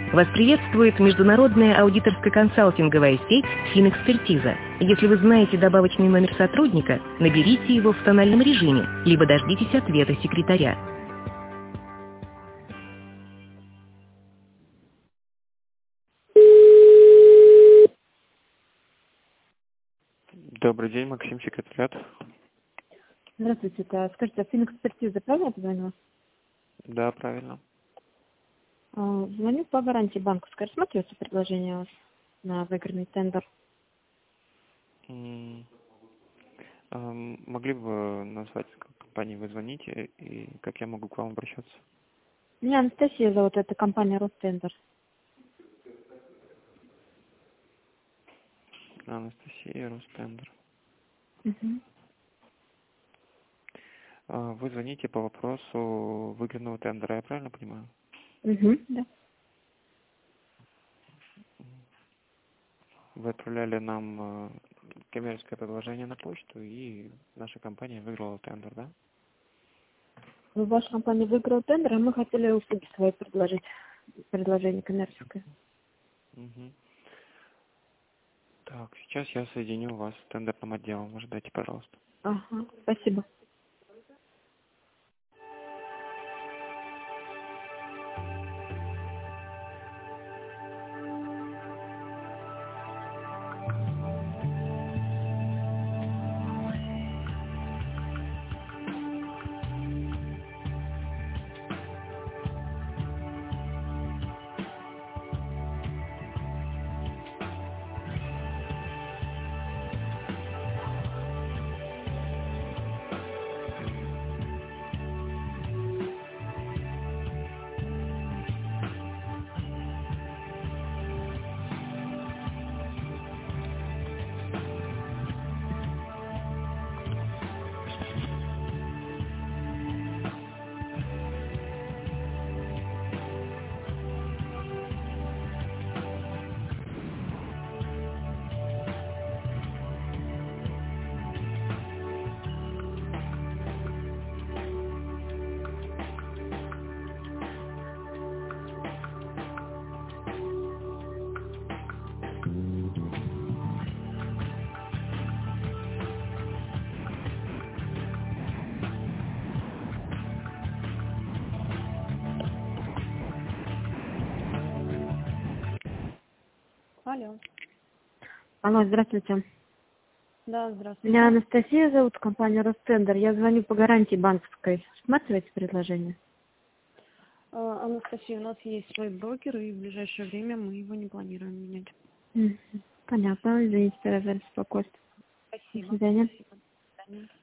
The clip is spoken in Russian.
Вас приветствует международная аудиторско-консалтинговая сеть «Финэкспертиза». Если вы знаете добавочный номер сотрудника, наберите его в тональном режиме, либо дождитесь ответа секретаря. Добрый день, Максим, секретариат. Здравствуйте, скажите, Финэкспертиза, правильно я позвонила? Да, правильно. Звоню по гарантии банковской. Рассматривается предложение у вас на выигранный тендер? Могли бы вы назвать, с какой компании вы звоните и как я могу к вам обращаться? Меня Анастасия зовут, это компания Ростендер. Анастасия, Ростендер. Угу. Вы звоните по вопросу выигранного тендера, я правильно понимаю? Угу, да. Вы отправляли нам коммерческое предложение на почту, и наша компания выиграла тендер, да? Ваша компания выиграла тендер, а мы хотели услуги свои предложить. Предложение коммерческое. Угу. Так, сейчас я соединю вас с тендерным отделом. Ожидайте, пожалуйста. Ага, спасибо. Алло. Алло, здравствуйте. Да, здравствуйте. Меня Анастасия зовут, компания Ростендер. Я звоню по гарантии банковской. Рассматриваете предложение? Анастасия, у нас есть свой брокер, и в ближайшее время мы его не планируем менять. Понятно, извините тогда за беспокойство. До Спасибо. свидания. Спасибо. До свидания.